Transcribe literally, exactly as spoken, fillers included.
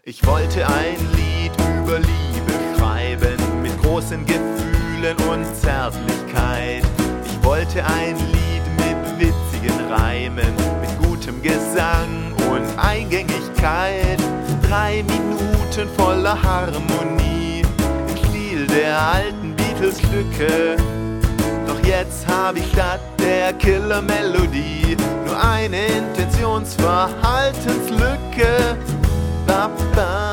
Ich wollte ein Lied über Liebe schreiben, mit großen Gefühlen und Zärtlichkeit. Ich wollte ein Lied mit witzigen Reimen, mit gutem Gesang und Eingängigkeit. Drei Minuten voller Harmonie, im Stil der alten Beatles-Stücke. Doch jetzt hab ich statt der Killer-Melodie nur eine Intentionsverhaltenslücke. Ba, ba.